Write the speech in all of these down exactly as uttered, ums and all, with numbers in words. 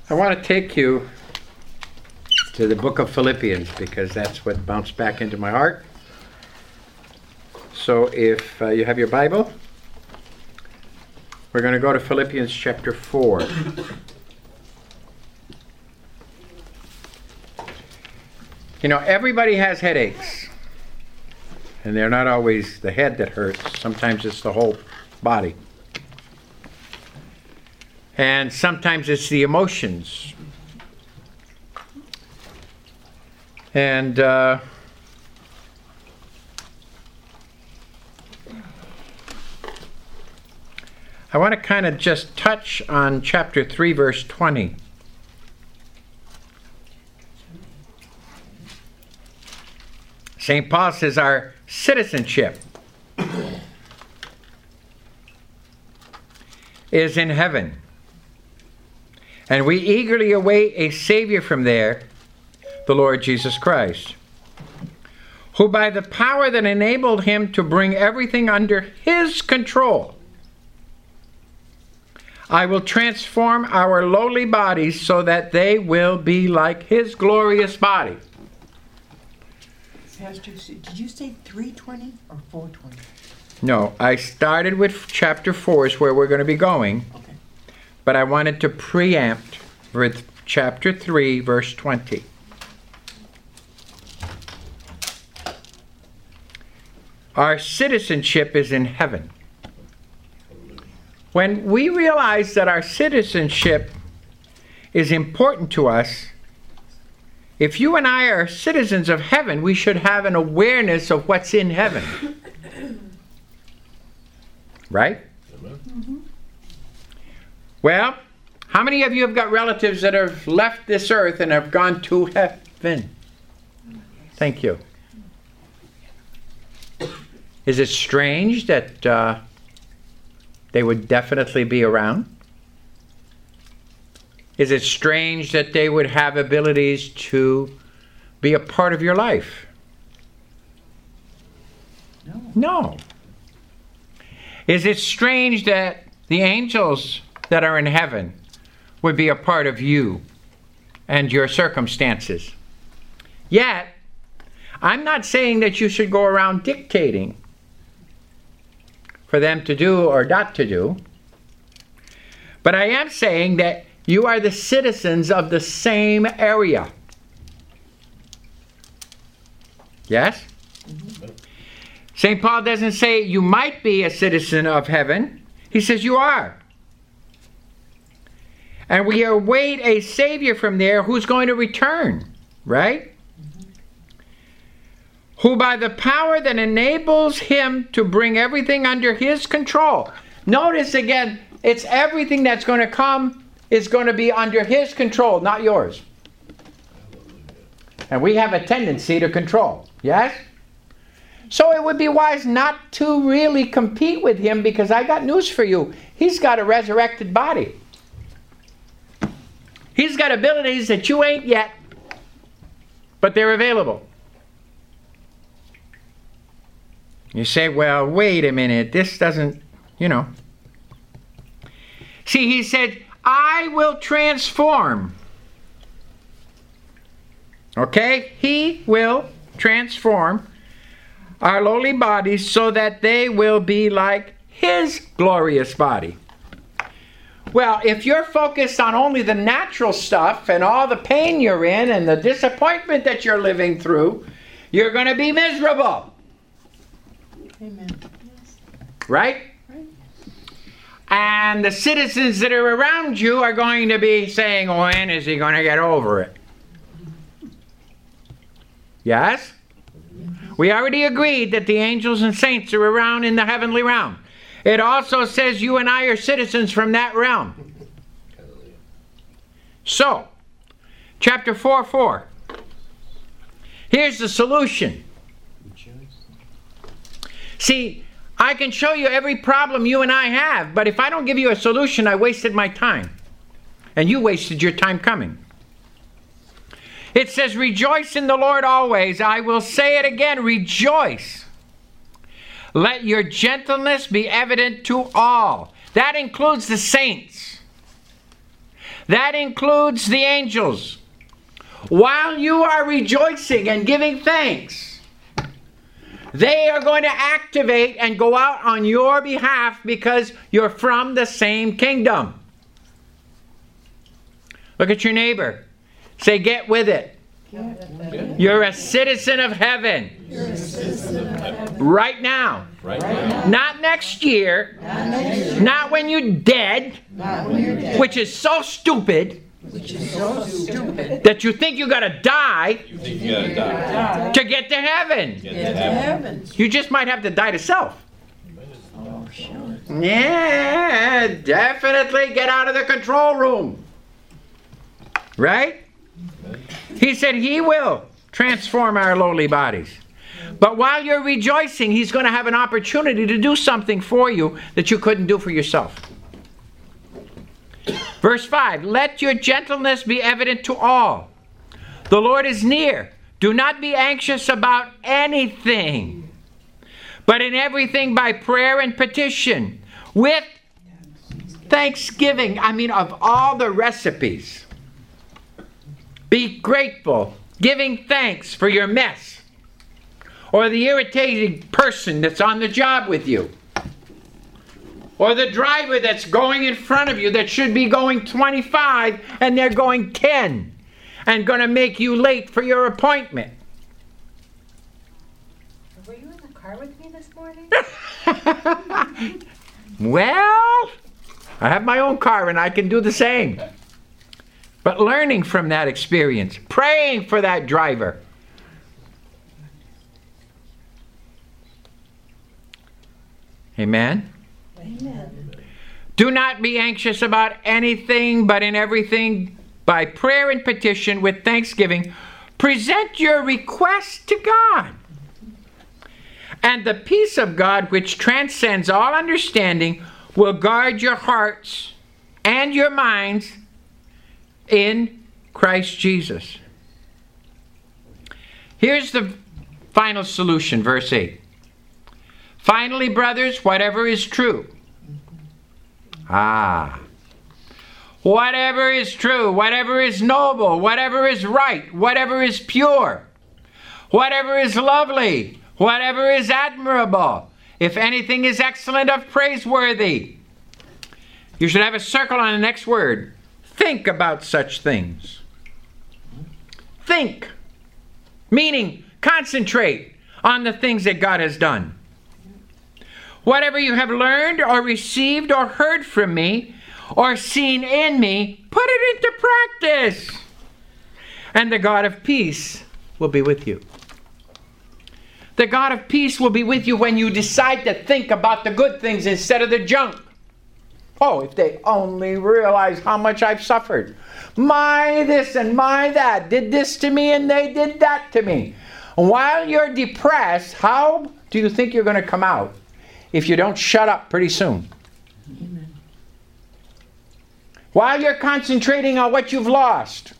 I want to take you to the book of Philippians because that's what bounced back into my heart. So if uh, you have your Bible, we're going to go to Philippians chapter four. You know, everybody has headaches. And they're not always the head that hurts. Sometimes it's the whole body. And sometimes it's the emotions. And uh, I want to kind of just touch on chapter three, verse twenty. Saint Paul says our citizenship is in heaven, and we eagerly await a Savior from there, the Lord Jesus Christ, who by the power that enabled him to bring everything under his control, I will transform our lowly bodies so that they will be like his glorious body. Pastor, did you say three twenty or four twenty? No, I started with chapter four is where we're going to be going. Okay. But I wanted to preempt with chapter three, verse twenty. Our citizenship is in heaven. When we realize that our citizenship is important to us, if you and I are citizens of heaven, we should have an awareness of what's in heaven. Right? Mm-hmm. Well, how many of you have got relatives that have left this earth and have gone to heaven? Thank you. Is it strange that uh, they would definitely be around? Is it strange that they would have abilities to be a part of your life? No. No. Is it strange that the angels that are in heaven would be a part of you and your circumstances? Yet, I'm not saying that you should go around dictating for them to do or not to do, but I am saying that you are the citizens of the same area. Yes? Mm-hmm. Saint Paul doesn't say you might be a citizen of heaven. He says you are. And we await a Savior from there who's going to return, right? Mm-hmm. Who by the power that enables him to bring everything under his control. Notice again, it's everything that's going to come is going to be under his control, not yours. And we have a tendency to control, yes? So it would be wise not to really compete with him, because I got news for you. He's got a resurrected body. He's got abilities that you ain't yet, but they're available. You say, well, wait a minute, this doesn't, you know. See, he said, I will transform. Okay? He will transform our lowly bodies so that they will be like his glorious body. Well, if you're focused on only the natural stuff and all the pain you're in and the disappointment that you're living through, you're going to be miserable. Amen. Right? And the citizens that are around you are going to be saying, when is he going to get over it? Yes? We already agreed that the angels and saints are around in the heavenly realm. It also says you and I are citizens from that realm. So, chapter four four. Here's the solution. See, I can show you every problem you and I have, but if I don't give you a solution, I wasted my time. And you wasted your time coming. It says, rejoice in the Lord always. I will say it again, rejoice. Let your gentleness be evident to all. That includes the saints. That includes the angels. While you are rejoicing and giving thanks, they are going to activate and go out on your behalf because you're from the same kingdom. Look at your neighbor. Say, get with it. You're a citizen of heaven. You're a citizen of heaven. Right now. Right now. Not next year. Not next year. Not when you're dead. Not when you're dead. Which is so stupid. Which is so stupid. That you think you gotta die You think you gotta die. to get to heaven. Get Get to to heaven. heaven. You just might have to die to self. Oh, sure. Yeah, definitely get out of the control room. Right? He said he will transform our lowly bodies. But while you're rejoicing, he's going to have an opportunity to do something for you that you couldn't do for yourself. Verse five, let your gentleness be evident to all. The Lord is near. Do not be anxious about anything, but in everything by prayer and petition, with thanksgiving. I mean, of all the recipes, be grateful, giving thanks for your mess, or the irritating person that's on the job with you, or the driver that's going in front of you that should be going twenty-five and they're going ten and going to make you late for your appointment. Were you in the car with me this morning? Well, I have my own car and I can do the same. But learning from that experience, praying for that driver. Amen? Amen. Do not be anxious about anything, but in everything, by prayer and petition with thanksgiving, present your request to God. And the peace of God, which transcends all understanding, will guard your hearts and your minds in Christ Jesus. Here's the final solution, verse eight. Finally, brothers, whatever is true. Ah. Whatever is true, whatever is noble, whatever is right, whatever is pure, whatever is lovely, whatever is admirable, if anything is excellent or praiseworthy. You should have a circle on the next word. Think about such things. Think. Meaning, concentrate on the things that God has done. Whatever you have learned or received or heard from me or seen in me, put it into practice. And the God of peace will be with you. The God of peace will be with you when you decide to think about the good things instead of the junk. Oh, if they only realize how much I've suffered. My this and my that did this to me and they did that to me. And while you're depressed, how do you think you're going to come out if you don't shut up pretty soon? Amen. While you're concentrating on what you've lost,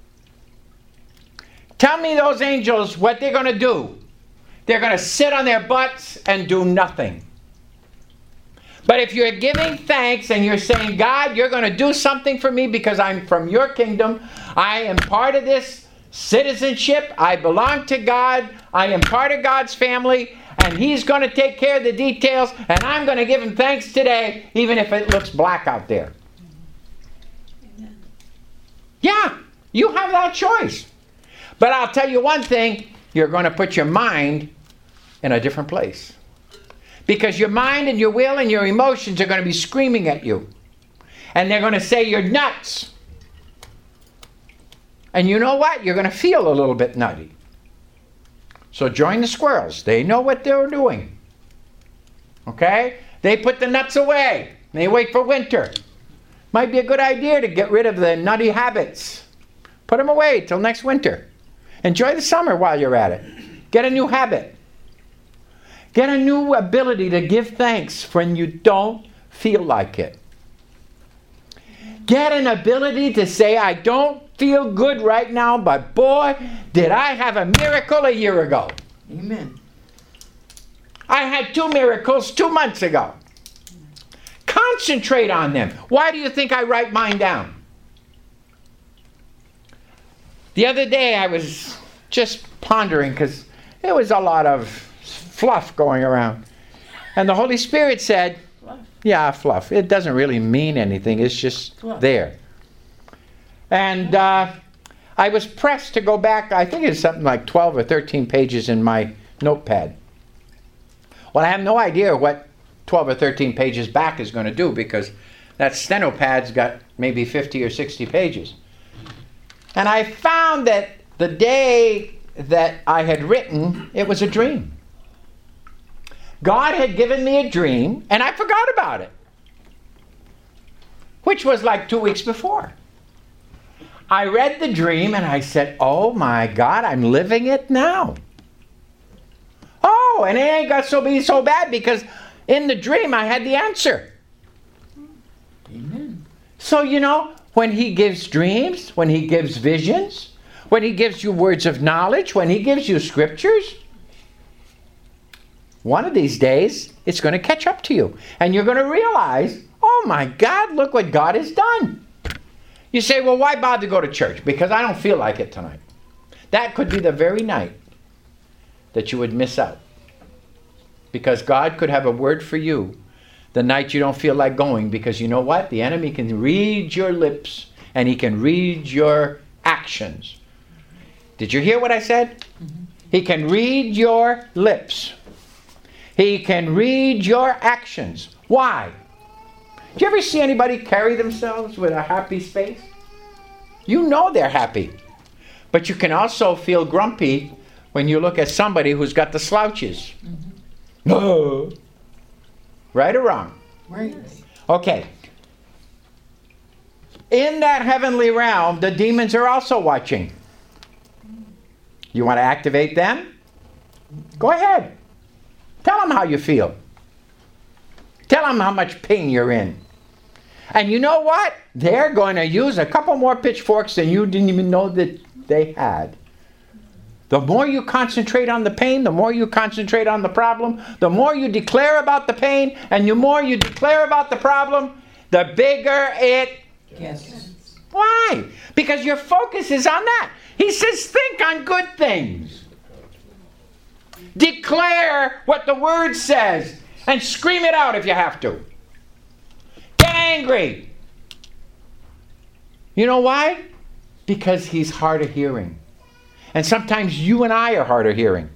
tell me those angels what they're going to do. They're going to sit on their butts and do nothing. But if you're giving thanks and you're saying, God, you're going to do something for me because I'm from your kingdom. I am part of this citizenship. I belong to God. I am part of God's family. And he's going to take care of the details. And I'm going to give him thanks today, even if it looks black out there. Amen. Yeah, you have that choice. But I'll tell you one thing. You're going to put your mind in a different place. Because your mind and your will and your emotions are going to be screaming at you. And they're going to say you're nuts. And you know what? You're going to feel a little bit nutty. So join the squirrels. They know what they're doing. Okay? They put the nuts away. They wait for winter. Might be a good idea to get rid of the nutty habits. Put them away till next winter. Enjoy the summer while you're at it. Get a new habit. Get a new ability to give thanks when you don't feel like it. Get an ability to say, I don't feel good right now, but boy, did I have a miracle a year ago. Amen. I had two miracles two months ago. Concentrate on them. Why do you think I write mine down? The other day I was just pondering because there was a lot of fluff going around. And the Holy Spirit said, Fluff. yeah, fluff. It doesn't really mean anything. It's just Fluff. there. And uh, I was pressed to go back. I think it's something like twelve or thirteen pages in my notepad. Well, I have no idea what twelve or thirteen pages back is going to do because that stenopad's got maybe fifty or sixty pages. And I found that the day that I had written, it was a dream. God had given me a dream, and I forgot about it, which was like two weeks before. I read the dream, and I said, oh my God, I'm living it now. Oh, and it ain't got to be so bad because in the dream I had the answer. Amen. So, you know, when he gives dreams, when he gives visions, when he gives you words of knowledge, when he gives you scriptures, one of these days it's going to catch up to you. And you're going to realize, oh my God, look what God has done. You say, well, why bother to go to church? Because I don't feel like it tonight. That could be the very night that you would miss out. Because God could have a word for you the night you don't feel like going, because you know what? The enemy can read your lips and he can read your actions. Did you hear what I said? Mm-hmm. He can read your lips. He can read your actions. Why? Do you ever see anybody carry themselves with a happy face? You know they're happy. But you can also feel grumpy when you look at somebody who's got the slouches. Mm-hmm. Oh. Right or wrong? Right. Okay. In that heavenly realm, the demons are also watching. You want to activate them? Go ahead. Tell them how you feel. Tell them how much pain you're in. And you know what? They're going to use a couple more pitchforks than you didn't even know that they had. The more you concentrate on the pain, the more you concentrate on the problem, the more you declare about the pain, and the more you declare about the problem, the bigger it Yes. Why? Because your focus is on that. He says, think on good things. Declare what the Word says and scream it out if you have to. Get angry. You know why? Because He's hard of hearing. And sometimes you and I are hard of hearing.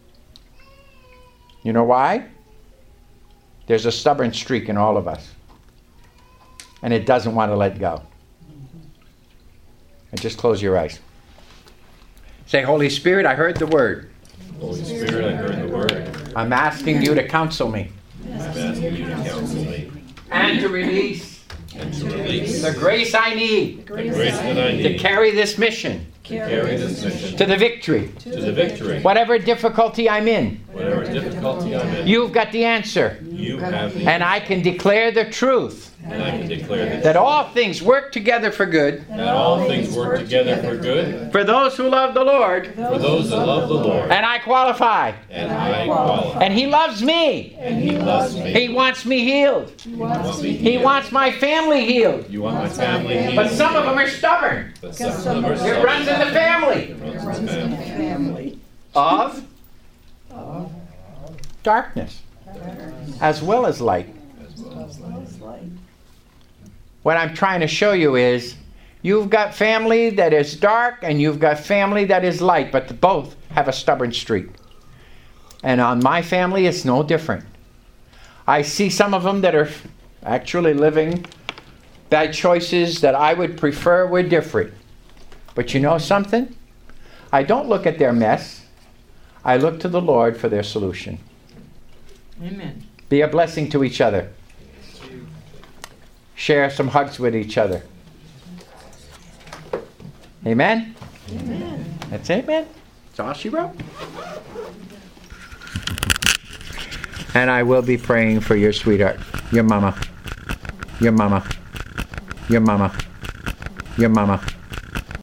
You know why? There's a stubborn streak in all of us. And it doesn't want to let go. And just close your eyes. Say, Holy Spirit, I heard the word. Holy Spirit, I heard the word. I'm asking you to counsel me. I'm asking you to counsel me. And to release And to release the grace I need the grace that I to need carry this mission to carry this mission to the victory. to the victory. Whatever difficulty I'm in, Whatever difficulty I'm in, you've got the answer. you have the And I can declare the truth and I can declare that all things work together for good that all things work together for good for those who love the Lord. for those that love the Lord. And I qualify. And I qualify. And He loves me. And He loves me. He wants me healed. He wants me He healed. wants my family healed. You want my family healed. But some of them are stubborn. But some of them are It stubborn. runs in the family It runs in the family. Family. of darkness as well as light. What I'm trying to show you is you've got family that is dark and you've got family that is light, but both have a stubborn streak. And on my family, it's no different. I see some of them that are actually living bad choices that I would prefer were different. But you know something? I don't look at their mess. I look to the Lord for their solution. Amen. Be a blessing to each other. Share some hugs with each other. Amen? Amen. That's it, man. That's all she wrote. And I will be praying for your sweetheart, your mama, your mama, your mama, your mama.